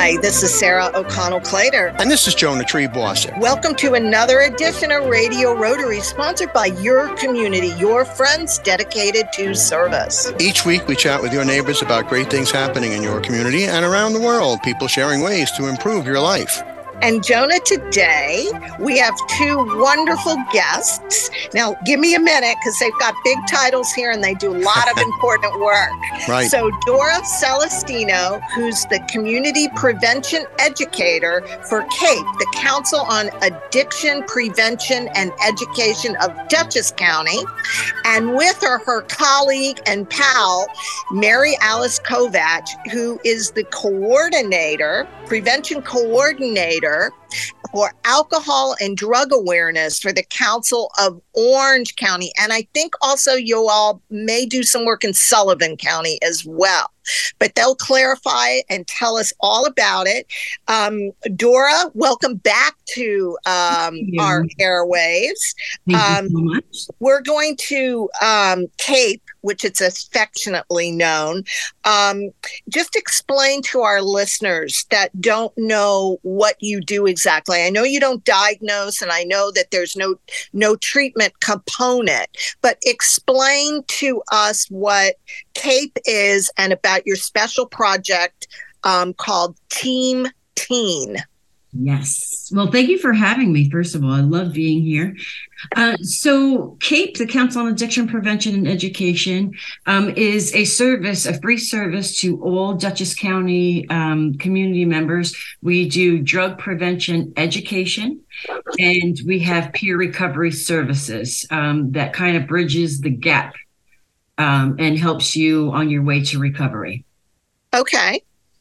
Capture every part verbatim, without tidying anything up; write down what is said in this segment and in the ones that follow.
Hi, this is Sarah O'Connell Clater. And this is Jonah Triebwasser. Welcome to another edition of Radio Rotary, sponsored by your community, your friends dedicated to service. Each week we chat with your neighbors about great things happening in your community and around the world, people sharing ways to improve your life. And Jonah, today we have two wonderful guests. Now, give me a minute because they've got big titles here and they do a lot of important work. Right. So Dora Celestino, who's the Community Prevention Educator for CAPE, the Council on Addiction Prevention and Education of Dutchess County. And with her, her colleague and pal, Mary Alice Kovach, who is the coordinator, prevention coordinator for alcohol and drug awareness for the Council of Orange County. And I think also you all may do some work in Sullivan County as well. But they'll clarify and tell us all about it. Um, Dora, welcome back to um, our airwaves. Thank um, you so much. We're going to um, CAPE, which it's affectionately known. Um, just explain to our listeners that don't know what you do exactly. I know you don't diagnose, and I know that there's no no treatment component, but explain to us what CAPE is and about your special project um, called Team Teen. Yes. Well, thank you for having me. First of all, I love being here. Uh, so CAPE, the Council on Addiction Prevention and Education, um, is a service, a free service to all Dutchess County um, community members. We do drug prevention education, and we have peer recovery services um, that kind of bridges the gap um, and helps you on your way to recovery. Okay.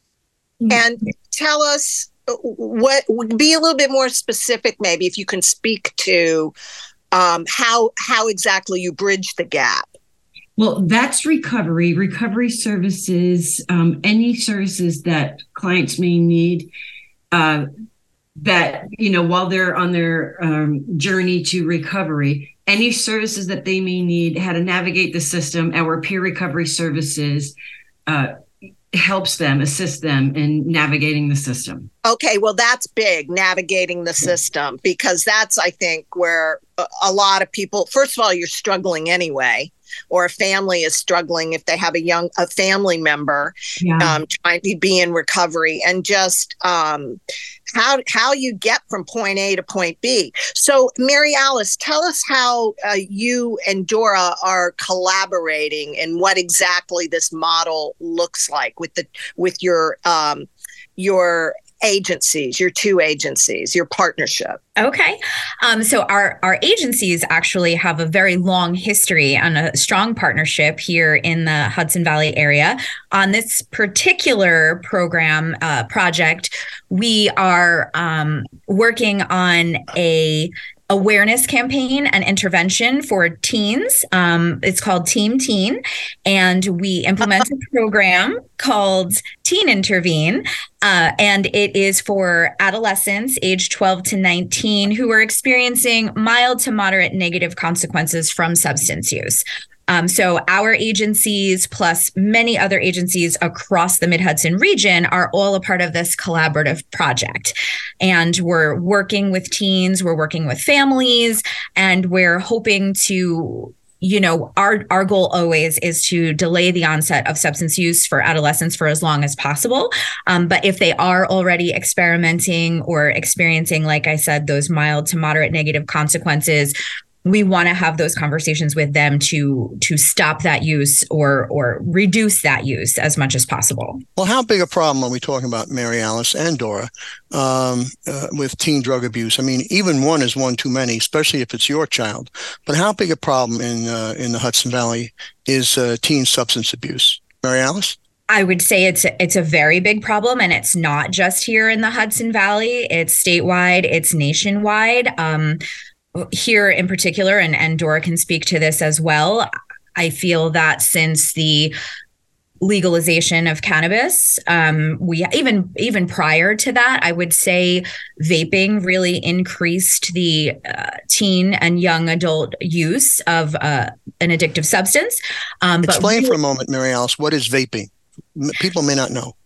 And tell us, what be a little bit more specific, maybe, if you can speak to um, how how exactly you bridge the gap. Well, that's recovery. Recovery services, um, any services that clients may need, uh, that, you know, while they're on their um, journey to recovery, any services that they may need, how to navigate the system. Our peer recovery services uh, helps them, assists them in navigating the system. Okay, well, that's big, navigating the system, because that's, I think, where a lot of people, first of all, you're struggling anyway, or a family is struggling if they have a young, a family member Yeah. um, trying to be in recovery, and just um, how how you get from point A to point B. So, Mary Alice, tell us how uh, you and Dora are collaborating and what exactly this model looks like with the with your um, your agencies, your two agencies, your partnership. Okay. Um, so our, our agencies actually have a very long history and a strong partnership here in the Hudson Valley area. On this particular program uh, project, we are um, working on a awareness campaign and intervention for teens. Um, it's called Team Teen, and we implement a program called Teen Intervene, uh, and it is for adolescents aged twelve to nineteen who are experiencing mild to moderate negative consequences from substance use. Um, so our agencies, plus many other agencies across the Mid-Hudson region, are all a part of this collaborative project. And we're working with teens, we're working with families, and we're hoping to, you know, our, our goal always is to delay the onset of substance use for adolescents for as long as possible. Um, but if they are already experimenting or experiencing, like I said, those mild to moderate negative consequences, we want to have those conversations with them to to stop that use or or reduce that use as much as possible. Well, how big a problem are we talking about, Mary Alice and Dora, um, uh, with teen drug abuse? I mean, even one is one too many, especially if it's your child. But how big a problem in uh, in the Hudson Valley is uh, teen substance abuse? Mary Alice? I would say it's a, it's a very big problem, and it's not just here in the Hudson Valley. It's statewide, it's nationwide. Um, Here in particular, and, and Dora can speak to this as well, I feel that since the legalization of cannabis, um, we even even prior to that, I would say vaping really increased the uh, teen and young adult use of uh, an addictive substance. Um, Explain but for a moment, Mary Alice, what is vaping? People may not know.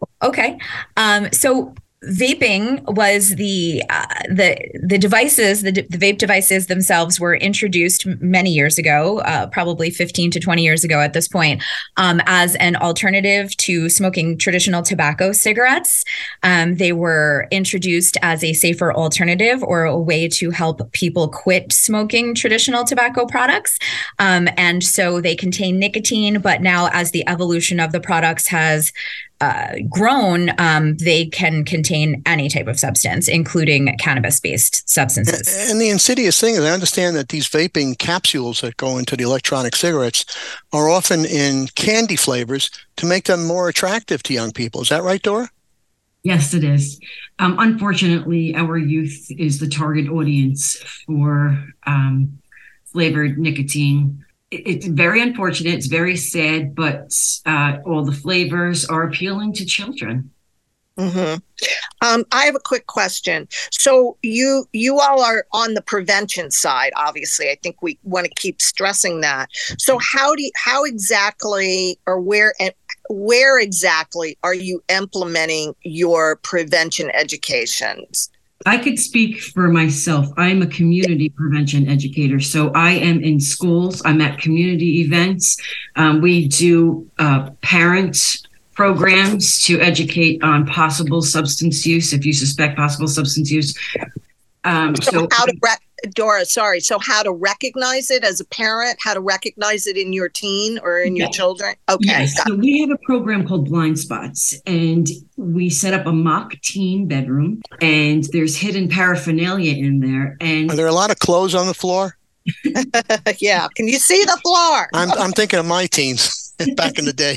Okay. Um, so vaping was the uh, the the devices, the, the vape devices themselves were introduced many years ago, uh, probably fifteen to twenty years ago at this point, um, as an alternative to smoking traditional tobacco cigarettes. Um, they were introduced as a safer alternative or a way to help people quit smoking traditional tobacco products. Um, and so they contain nicotine, but now as the evolution of the products has Uh, grown, um, they can contain any type of substance, including cannabis-based substances. And the insidious thing is, I understand that these vaping capsules that go into the electronic cigarettes are often in candy flavors to make them more attractive to young people. Is that right, Dora? Yes, it is. Um, unfortunately, our youth is the target audience for um, flavored nicotine. It's very unfortunate. It's very sad, but uh, all the flavors are appealing to children. Mm-hmm. Um, I have a quick question. So you you all are on the prevention side, obviously. I think we want to keep stressing that. So how do you, how exactly or where where exactly are you implementing your prevention educations? I could speak for myself. I'm a community prevention educator. So I am in schools. I'm at community events. Um, we do uh, parent programs to educate on possible substance use, if you suspect possible substance use. Um, so, so how to, rec- Dora, sorry. So how to recognize it as a parent, how to recognize it in your teen or in your yes. children? Okay. Yes. So we have a program called Blind Spots, and we set up a mock teen bedroom, and there's hidden paraphernalia in there. And are there a lot of clothes on the floor? Yeah. Can you see the floor? I'm I'm thinking of my teens back in the day.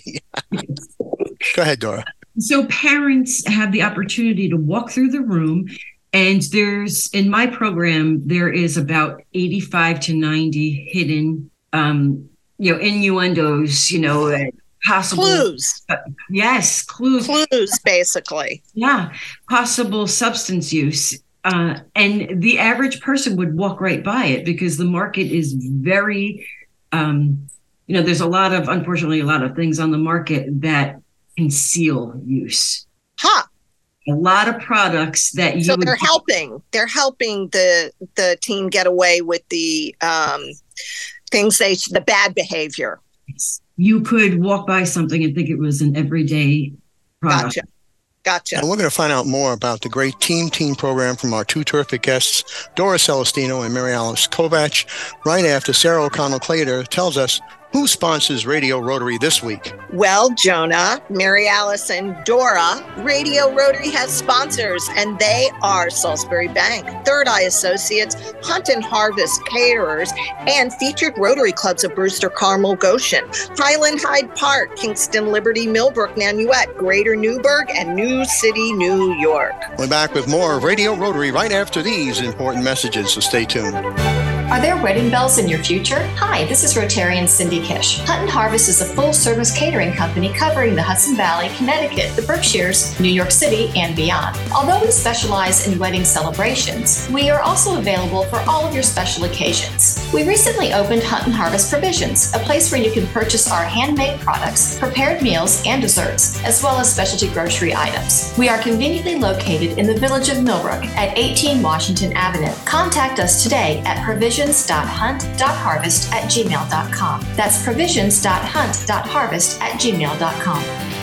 Go ahead, Dora. So parents have the opportunity to walk through the room. And there's, in my program, there is about eighty-five to ninety hidden, um, you know, innuendos, you know, possible. Clues. Uh, yes, clues. Clues, basically. Yeah, possible substance use. Uh, and the average person would walk right by it because the market is very, um, you know, there's a lot of, unfortunately, a lot of things on the market that conceal use. Huh. A lot of products that you so would they're helping they're helping the the teen get away with the um things they the bad behavior. You could walk by something and think it was an everyday product. Gotcha. Gotcha. And we're going to find out more about the great Team Teen program from our two terrific guests, Dora Celestino and Mary Alice Kovach, right after Sarah O'Connell Clater tells us who sponsors Radio Rotary this week. Well, Jonah, Mary Alice, and Dora, Radio Rotary has sponsors, and they are Salisbury Bank, Third Eye Associates, Hunt and Harvest Caterers, and featured Rotary Clubs of Brewster, Carmel, Goshen, Highland Hyde Park, Kingston, Liberty, Millbrook, Nanuet, Greater Newburgh, and New City, New York. We're back with more of Radio Rotary right after these important messages, so stay tuned. Are there wedding bells in your future? Hi, this is Rotarian Cindy Kish. Hunt and Harvest is a full-service catering company covering the Hudson Valley, Connecticut, the Berkshires, New York City, and beyond. Although we specialize in wedding celebrations, we are also available for all of your special occasions. We recently opened Hunt and Harvest Provisions, a place where you can purchase our handmade products, prepared meals, and desserts, as well as specialty grocery items. We are conveniently located in the village of Millbrook at eighteen Washington Avenue. Contact us today at provisions dot hunt dot harvest at gmail dot com. That's provisions dot hunt dot harvest at gmail dot com.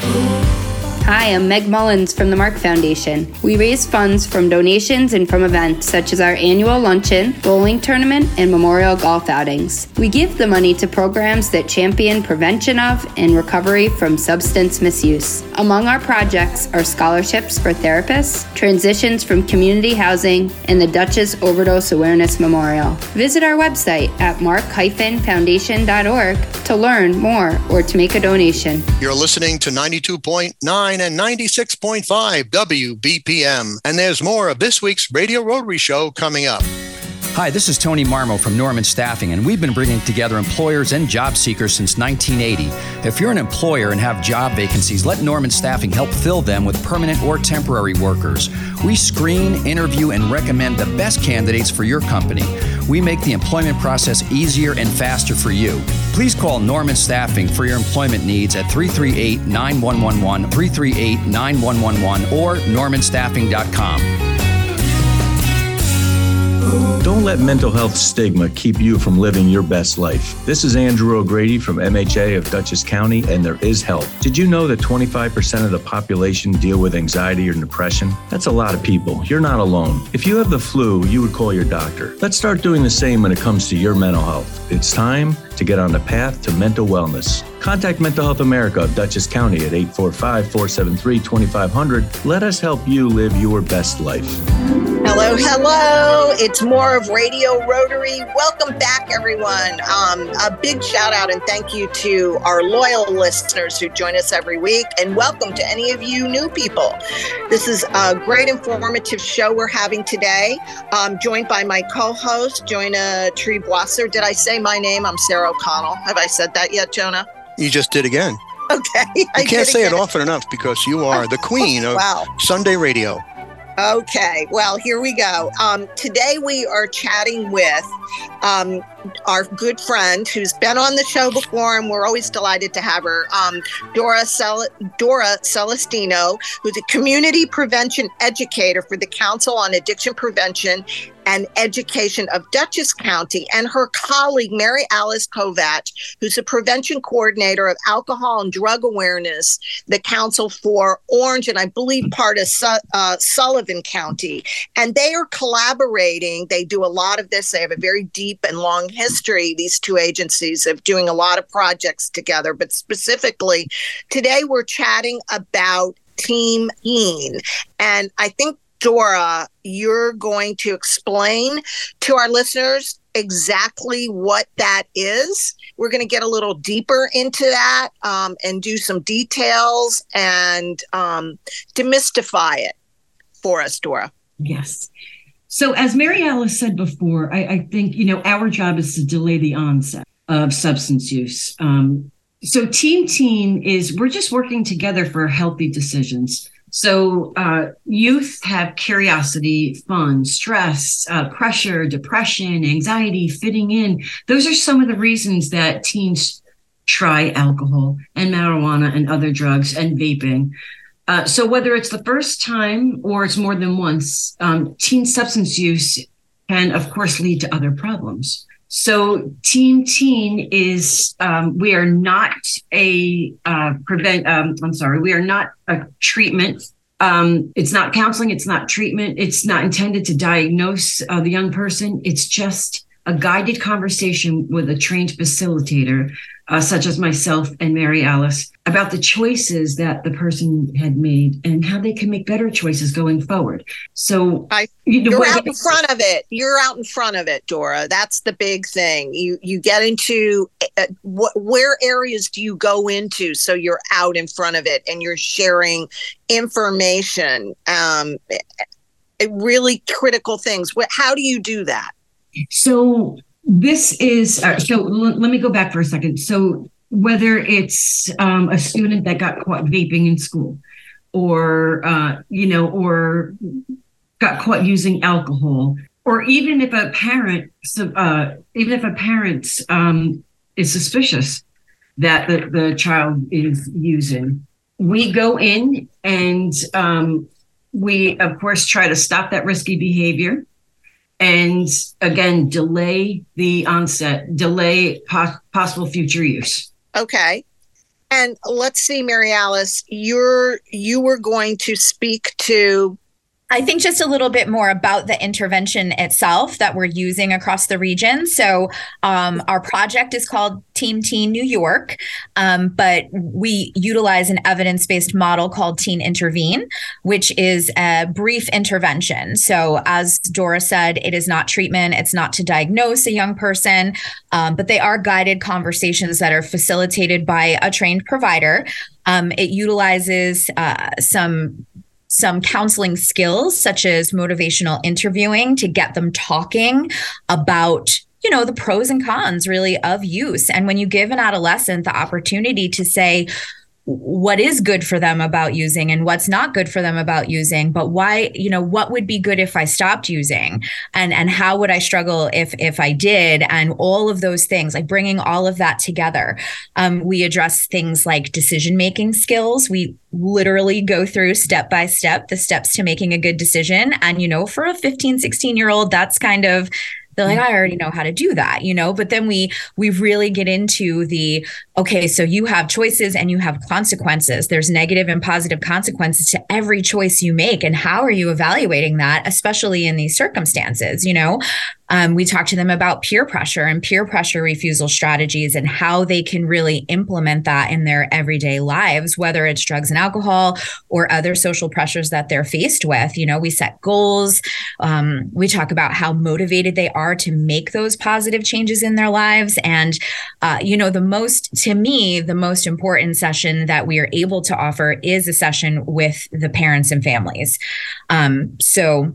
Hi, I'm Meg Mullins from the Mark Foundation. We raise funds from donations and from events such as our annual luncheon, bowling tournament, and memorial golf outings. We give the money to programs that champion prevention of and recovery from substance misuse. Among our projects are scholarships for therapists, transitions from community housing, and the Dutchess Overdose Awareness Memorial. Visit our website at mark dash foundation dot org to learn more or to make a donation. You're listening to ninety-two point nine and ninety-six point five W B P M. And there's more of this week's Radio Rotary Show coming up. Hi, this is Tony Marmo from Norman Staffing, and we've been bringing together employers and job seekers since nineteen eighty. If you're an employer and have job vacancies, let Norman Staffing help fill them with permanent or temporary workers. We screen, interview, and recommend the best candidates for your company. We make the employment process easier and faster for you. Please call Norman Staffing for your employment needs at three three eight, nine one one one, three three eight, nine one one one, or norman staffing dot com. Don't let mental health stigma keep you from living your best life. This is Andrew O'Grady from M H A of Dutchess County, and there is help. Did you know that twenty-five percent of the population deal with anxiety or depression? That's a lot of people. You're not alone. If you have the flu, you would call your doctor. Let's start doing the same when it comes to your mental health. It's time to get on the path to mental wellness. Contact Mental Health America of Dutchess County at eight four five, four seven three, two five zero zero. Let us help you live your best life. Hello, hello. It's more of Radio Rotary. Welcome back, everyone. Um, a big shout out and thank you to our loyal listeners who join us every week. And welcome to any of you new people. This is a great informative show we're having today. I'm joined by my co-host, Jonah Triebwasser. Did I say my name? I'm Sarah O'Connell. Have I said that yet, Jonah? You just did again. Okay. You I can't say again. it often enough because you are the queen of Wow. Sunday radio. Okay, well, here we go. Um, today we are chatting with um, our good friend who's been on the show before, and we're always delighted to have her, um, Dora Cel- Dora Celestino, who's a community prevention educator for the Council on Addiction Prevention and Education of Dutchess County, and her colleague, Mary Alice Kovach, who's a prevention coordinator of alcohol and drug awareness, the Council for Orange, and I believe part of Su- uh, Sullivan County. And they are collaborating. They do a lot of this. They have a very deep and long history, these two agencies, of doing a lot of projects together. But specifically, today we're chatting about Team Teen. And I think, Dora, you're going to explain to our listeners exactly what that is. We're going to get a little deeper into that um, and do some details and um, demystify it for us, Dora. Yes. So as Mary Alice said before, I, I think, you know, our job is to delay the onset of substance use. Um, so Team Teen is, we're just working together for healthy decisions. So uh, youth have curiosity, fun, stress, uh, pressure, depression, anxiety, fitting in. Those are some of the reasons that teens try alcohol and marijuana and other drugs and vaping. Uh, so whether it's the first time or it's more than once, um, teen substance use can, of course, lead to other problems. So Team Teen is, um, we are not a uh, prevent, um, I'm sorry, we are not a treatment. Um, it's not counseling. It's not treatment. It's not intended to diagnose uh, the young person. It's just a guided conversation with a trained facilitator, uh, such as myself and Mary Alice, about the choices that the person had made and how they can make better choices going forward. So I, you're out in front of it. You're out in front of it, Dora. That's the big thing. You you get into uh, what, where areas do you go into so you're out in front of it and you're sharing information, um, it, really critical things. How do you do that? So this is, uh, so l- let me go back for a second. So whether it's um, a student that got caught vaping in school or, uh, you know, or got caught using alcohol, or even if a parent, uh, even if a parent um, is suspicious that the, the child is using, we go in and um, we, of course, try to stop that risky behavior. And again, delay the onset, delay po- possible future use. Okay. And let's see, Mary Alice, you're, you were going to speak to... I think just a little bit more about the intervention itself that we're using across the region. So um, our project is called Team Teen New York, um, but we utilize an evidence-based model called Teen Intervene, which is a brief intervention. So as Dora said, it is not treatment. It's not to diagnose a young person, um, but they are guided conversations that are facilitated by a trained provider. Um, it utilizes uh, some some counseling skills, such as motivational interviewing, to get them talking about, you know, the pros and cons really of use. And when you give an adolescent the opportunity to say, what is good for them about using and what's not good for them about using, but why, you know, what would be good if I stopped using, and and how would I struggle if if I did, and all of those things, like bringing all of that together. Um, we address things like decision-making skills. We literally go through step by step the steps to making a good decision. And, you know, for a fifteen, sixteen year old, that's kind of, they're like, I already know how to do that, you know, but then we we really get into the, okay, so you have choices and you have consequences. There's negative and positive consequences to every choice you make. And how are you evaluating that, especially in these circumstances, you know? Um, we talk to them about peer pressure and peer pressure refusal strategies and how they can really implement that in their everyday lives, whether it's drugs and alcohol or other social pressures that they're faced with. You know, we set goals. Um, we talk about how motivated they are to make those positive changes in their lives. And, uh, you know, the most, to me, the most important session that we are able to offer is a session with the parents and families. Um, so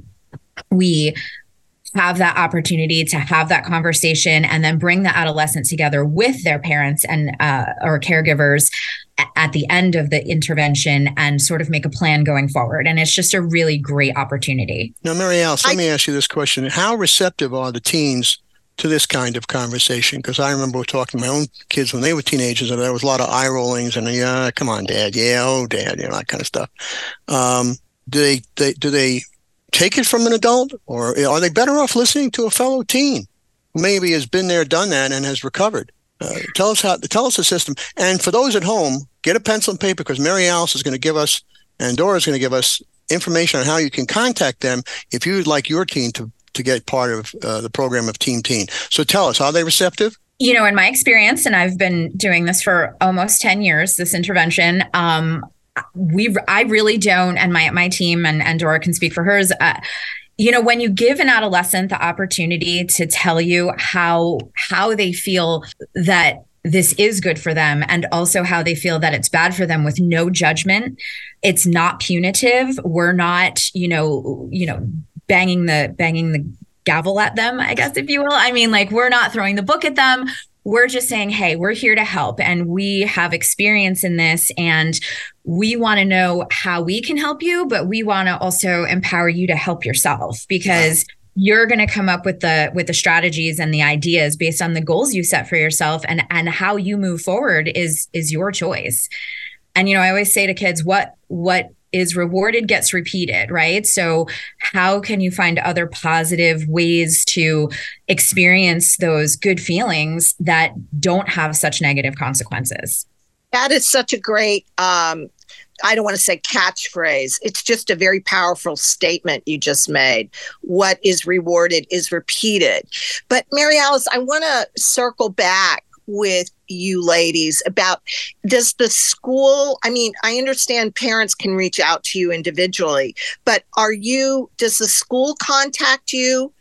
we have that opportunity to have that conversation and then bring the adolescent together with their parents and uh, or caregivers at the end of the intervention and sort of make a plan going forward. And it's just a really great opportunity. Now, Mary Alice, let I, me ask you this question. How receptive are the teens to this kind of conversation? Because I remember talking to my own kids when they were teenagers, and there was a lot of eye rollings and, yeah, come on, Dad. Yeah, oh, Dad, you know, that kind of stuff. Um, do they, they, do they, take it from an adult, or are they better off listening to a fellow teen who maybe has been there, done that, and has recovered? Uh, tell us how. Tell us the system. And for those at home, get a pencil and paper, because Mary Alice is going to give us, and Dora is going to give us information on how you can contact them if you would like your teen to to get part of uh, the program of Team Teen. So tell us, are they receptive? You know, in my experience, and I've been doing this for almost ten years, this intervention. Um, We, I really don't, and my my team and, and Dora can speak for hers. Uh, you know, when you give an adolescent the opportunity to tell you how how they feel that this is good for them, and also how they feel that it's bad for them, with no judgment, it's not punitive. We're not, you know, you know, banging the banging the gavel at them, I guess, if you will. I mean, like, we're not throwing the book at them. We're just saying, hey, we're here to help, and we have experience in this, and we want to know how we can help you, but we want to also empower you to help yourself, because you're going to come up with the with the strategies and the ideas based on the goals you set for yourself, and and how you move forward is is your choice. And, you know, I always say to kids, what what is rewarded gets repeated, right? So how can you find other positive ways to experience those good feelings that don't have such negative consequences? That is such a great, um, I don't want to say catchphrase. It's just a very powerful statement you just made. What is rewarded is repeated. But Mary Alice, I want to circle back with you ladies about, does the school, I mean, I understand parents can reach out to you individually, but are you, does the school contact you?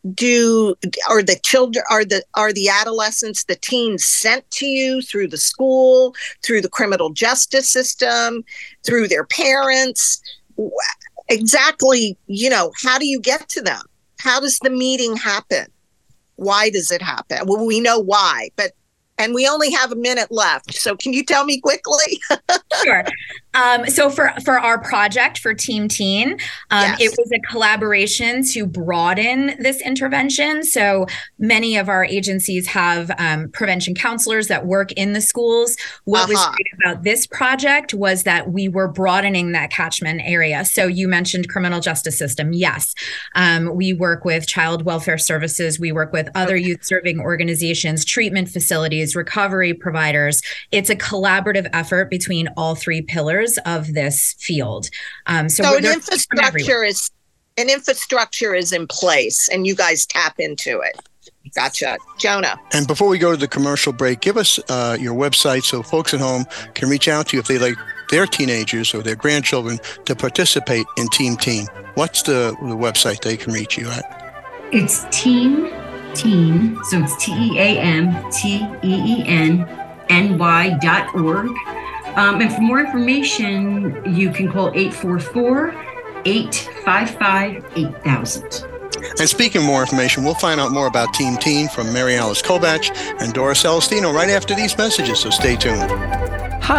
Do, are the children, are the, are the adolescents, the teens sent to you through the school, through the criminal justice system, through their parents? Exactly, you know, how do you get to them? How does the meeting happen? Why does it happen? Well, we know why, but and we only have a minute left. So can you tell me quickly? Sure. Um, so for, for our project for Team Teen, um, yes. It was a collaboration to broaden this intervention. So many of our agencies have um, prevention counselors that work in the schools. What uh-huh. was great about this project was that we were broadening that catchment area. So you mentioned criminal justice system. Yes. Um, we work with child welfare services. We work with other okay. youth serving organizations, treatment facilities, recovery providers. It's a collaborative effort between all three pillars of this field. Um, so so an infrastructure is an infrastructure is in place, and you guys tap into it. Gotcha. Jonah. And before we go to the commercial break, give us uh, your website so folks at home can reach out to you if they like their teenagers or their grandchildren to participate in Team Teen. What's the, the website they can reach you at? It's Team Teen, so it's T E A M T E E N N Y dot org. Um, and for more information, you can call eight four four, eight five five, eight thousand. And speaking of more information, we'll find out more about Team Teen from Mary Alice Kobach and Dora Celestino right after these messages, so stay tuned. Hi.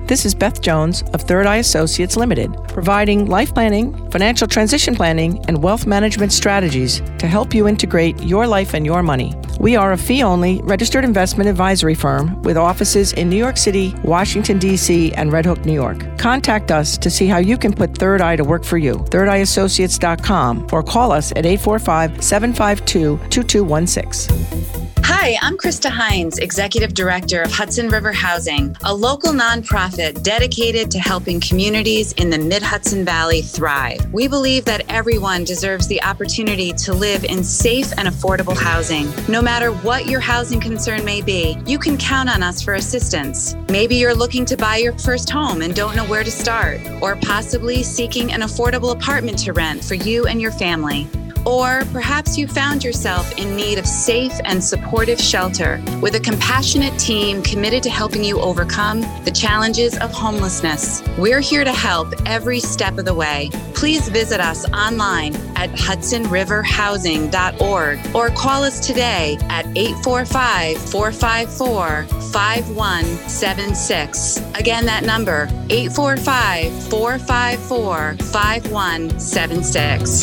This is Beth Jones of Third Eye Associates Limited, providing life planning, financial transition planning, and wealth management strategies to help you integrate your life and your money. We are a fee-only registered investment advisory firm with offices in New York City, Washington, D C, and Red Hook, New York. Contact us to see how you can put Third Eye to work for you. third eye associates dot com or call us at eight four five, seven five two, two two one six. Hi, I'm Krista Hines, Executive Director of Hudson River Housing, a local nonprofit dedicated to helping communities in the Mid-Hudson Valley thrive. We believe that everyone deserves the opportunity to live in safe and affordable housing. No matter what your housing concern may be, you can count on us for assistance. Maybe you're looking to buy your first home and don't know where to start, or possibly seeking an affordable apartment to rent for you and your family. Or perhaps you found yourself in need of safe and supportive shelter with a compassionate team committed to helping you overcome the challenges of homelessness. We're here to help every step of the way. Please visit us online at hudson river housing dot org or call us today at eight four five, four five four, five one seven six. Again, that number, eight four five, four five four, five one seven six.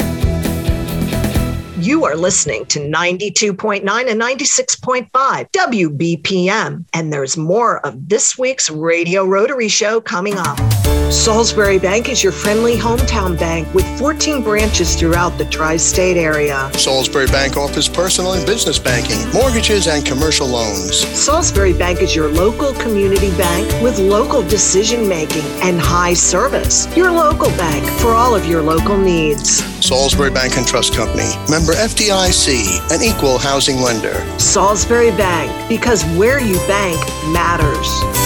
You are listening to ninety-two point nine and ninety-six point five W B P M, and there's more of this week's Radio Rotary Show coming up. Salisbury Bank is your friendly hometown bank with fourteen branches throughout the tri-state area. Salisbury Bank offers personal and business banking, mortgages, and commercial loans. Salisbury Bank is your local community bank with local decision-making and high service. Your local bank for all of your local needs. Salisbury Bank and Trust Company, member F D I C, an equal housing lender. Salisbury Bank, because where you bank matters.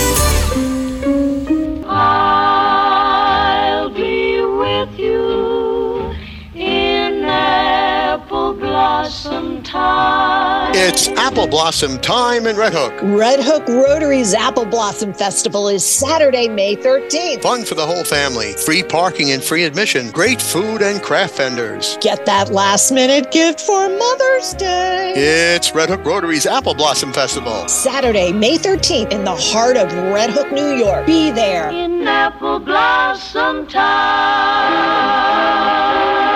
I'll be with you in apple blossom time. It's Apple Blossom time in Red Hook. Red Hook Rotary's Apple Blossom Festival is Saturday, May thirteenth. Fun for the whole family. Free parking and free admission. Great food and craft vendors. Get that last minute gift for Mother's Day. It's Red Hook Rotary's Apple Blossom Festival. Saturday, May thirteenth in the heart of Red Hook, New York. Be there. In apple blossom time.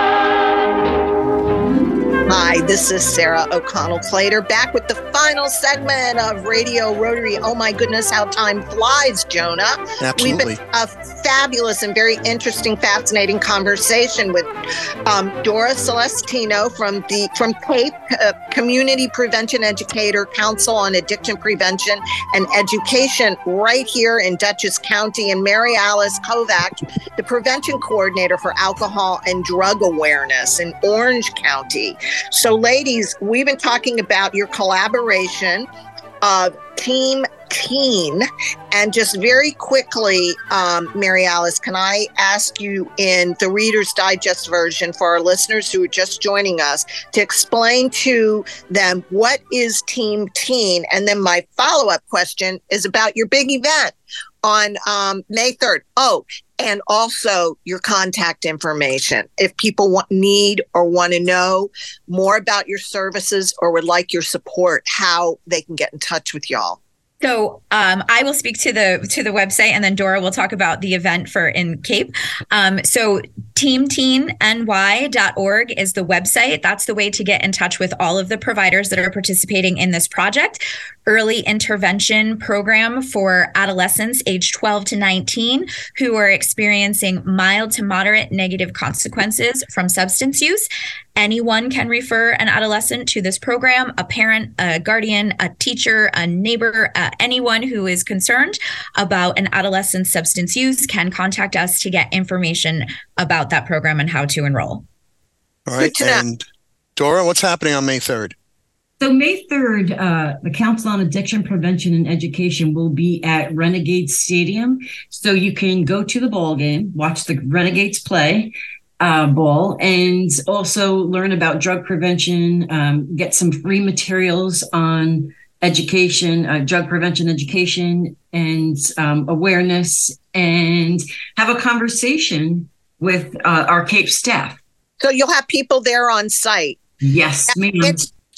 Hi, this is Sarah O'Connell Clater, back with the final segment of Radio Rotary. Oh my goodness, how time flies, Jonah. Absolutely. We've been a fabulous and very interesting, fascinating conversation with um, Dora Celestino from the from CAPE, uh, Community Prevention Educator Council on Addiction Prevention and Education, right here in Dutchess County, and Mary Alice Kovac, the Prevention Coordinator for Alcohol and Drug Awareness in Orange County. So, ladies, we've been talking about your collaboration of Team Teen. And just very quickly, um, Mary Alice, can I ask you in the Reader's Digest version for our listeners who are just joining us to explain to them what is Team Teen? And then my follow-up question is about your big event on um, May third. Oh, and also your contact information. If people want, need or want to know more about your services or would like your support, how they can get in touch with y'all. So um, I will speak to the to the website, and then Dora will talk about the event for in Cape. Um, so team teen N Y dot org is the website. That's the way to get in touch with all of the providers that are participating in this project. Early intervention program for adolescents aged twelve to nineteen who are experiencing mild to moderate negative consequences from substance use. Anyone can refer an adolescent to this program, a parent, a guardian, a teacher, a neighbor, uh, anyone who is concerned about an adolescent's substance use can contact us to get information about that program and how to enroll. All right. And Dora, what's happening on May third? So May third, uh, the Council on Addiction Prevention and Education will be at Renegade Stadium. So you can go to the ball game, watch the Renegades play. Uh, ball, and also learn about drug prevention, um, get some free materials on education, uh, drug prevention education, and um, awareness, and have a conversation with uh, our CAPE staff. So you'll have people there on site. Yes, ma'am. It's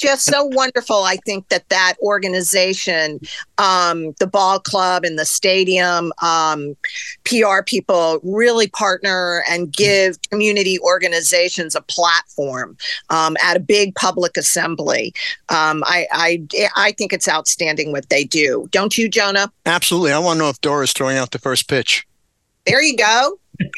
just so wonderful. I think that that organization, um, the ball club and the stadium, um, P R people really partner and give community organizations a platform um, at a big public assembly. Um, I, I, I think it's outstanding what they do. Don't you, Jonah? Absolutely. I want to know if Dora's throwing out the first pitch. There you go.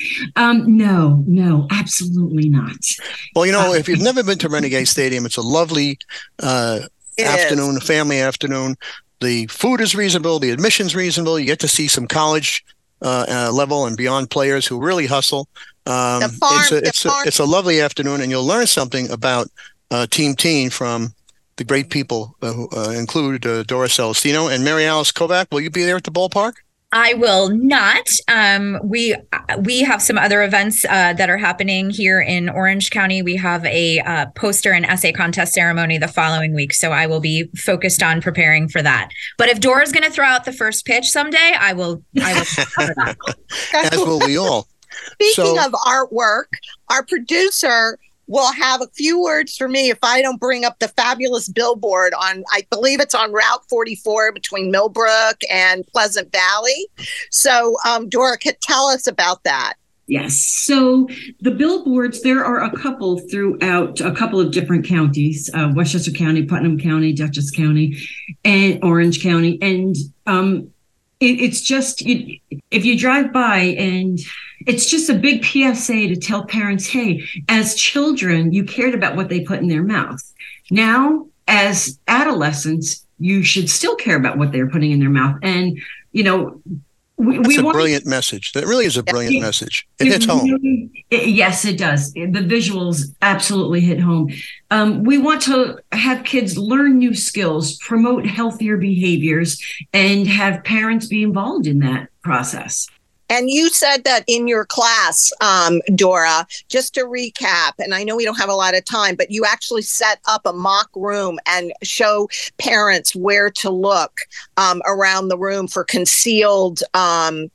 Um, no, no, absolutely not. Well, you know, Uh, if you've never been to Renegade Stadium, it's a lovely uh, It afternoon, is. a family afternoon. The food is reasonable. The admission's reasonable. You get to see some college uh, uh, level and beyond players who really hustle. Um, The farm- it's, a, the it's, a, farm- it's a lovely afternoon, and you'll learn something about uh, Team Teen from the great people uh, who uh, include uh, Dora Celestino and Mary Alice Kovac. Will you be there at the ballpark? I will not. Um, we we have some other events uh, that are happening here in Orange County. We have a uh, poster and essay contest ceremony the following week, so I will be focused on preparing for that. But if Dora's going to throw out the first pitch someday, I will. I will cover that. As will we all. Speaking So- of artwork, our producer will have a few words for me if I don't bring up the fabulous billboard on, I believe it's on Route forty-four between Millbrook and Pleasant Valley. So, um, Dora, could tell us about that. Yes. So the billboards, there are a couple throughout a couple of different counties, uh, Westchester County, Putnam County, Dutchess County, and Orange County. And um, it, it's just, it, if you drive by, and it's just a big P S A to tell parents, hey, as children, you cared about what they put in their mouth. Now, as adolescents, you should still care about what they're putting in their mouth. And, you know, we, That's we a want brilliant message. That really is a brilliant Yeah. message. It hits home. really- it- yes, it does. The visuals absolutely hit home. Um, we want to have kids learn new skills, promote healthier behaviors, and have parents be involved in that process. And you said that in your class, um, Dora, just to recap, and I know we don't have a lot of time, but you actually set up a mock room and show parents where to look um, around the room for concealed um,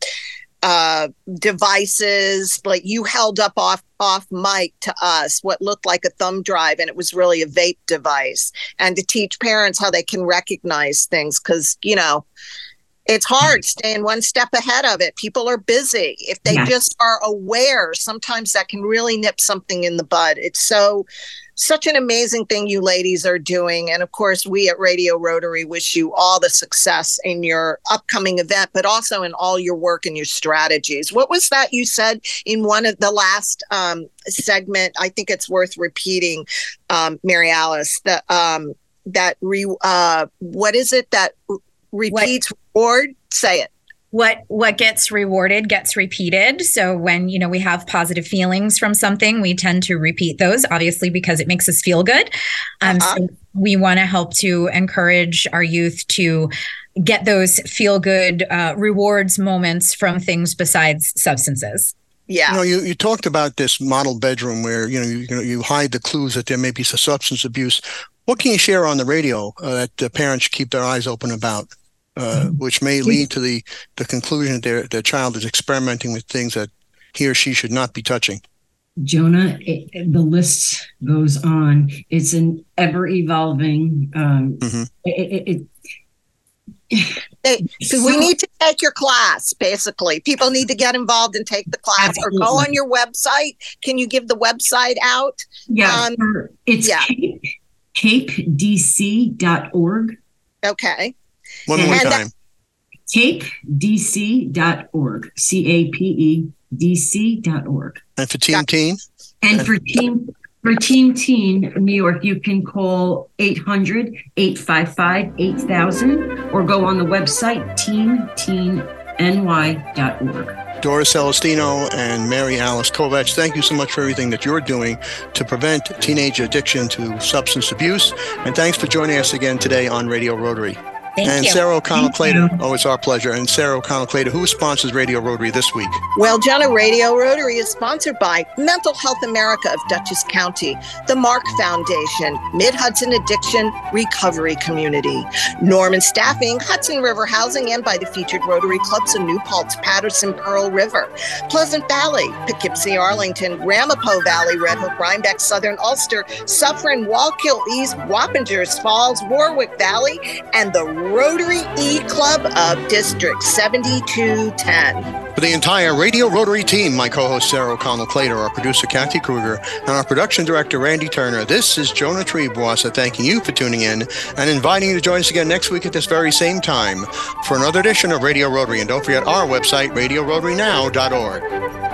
uh, devices. Like you held up off off mic to us what looked like a thumb drive, and it was really a vape device, and to teach parents how they can recognize things, because, you know, it's hard staying one step ahead of it. People are busy. If they Yes. just are aware, sometimes that can really nip something in the bud. It's so, such an amazing thing you ladies are doing. And of course, we at Radio Rotary wish you all the success in your upcoming event, but also in all your work and your strategies. What was that you said in one of the last um, segment? I think it's worth repeating, um, Mary Alice, that, um, that re, uh, what is it that repeats reward? Say it. What what gets rewarded gets repeated. So when, you know, we have positive feelings from something, we tend to repeat those, obviously, because it makes us feel good. Um, Uh-huh. so we want to help to encourage our youth to get those feel good uh, rewards moments from things besides substances. Yeah. You know, you, you talked about this model bedroom where, you know, you, you know, you hide the clues that there may be some substance abuse. What can you share on the radio uh, that the parents should keep their eyes open about, uh, which may lead to the, the conclusion that their, their child is experimenting with things that he or she should not be touching? Jonah, it, it- the list goes on. It's an ever evolving. Um, Mhm. it, it, it, They, so we need to take your class, basically. People need to get involved and take the class or go Absolutely. on your website. Can you give the website out? Yeah, Um, for- it's yeah. cape, cape d c dot org. Okay. One more And that- time. cape d c dot org. C A P E D C dot org. And for Team Teen? And for team for Team Teen New York, you can call eight hundred, eight five five, eight thousand or go on the website teen teen n y dot org. Dora Celestino and Mary Alice Kovac, thank you so much for everything that you're doing to prevent teenage addiction to substance abuse. And thanks for joining us again today on Radio Rotary. Thank and you. Sarah O'Connell Thank Clater. you. Oh, it's our pleasure. And Sarah O'Connell Clater, who sponsors Radio Rotary this week? Well, Jenna, Radio Rotary is sponsored by Mental Health America of Dutchess County, the Mark Foundation, Mid-Hudson Addiction Recovery Community, Norman Staffing, Hudson River Housing, and by the featured Rotary Clubs of New Paltz, Patterson, Pearl River, Pleasant Valley, Poughkeepsie, Arlington, Ramapo Valley, Red Hook, Rhinebeck, Southern Ulster, Suffern, Wallkill East, Wappingers Falls, Warwick Valley, and the Rotary E Club of District seventy-two ten. For the entire Radio Rotary team, my co-host Sarah O'Connell Clater, our producer Kathy Kruger, and our production director Randy Turner, this is Jonah Treeboss thanking you for tuning in and inviting you to join us again next week at this very same time for another edition of Radio Rotary. And don't forget our website, radio rotary now dot org.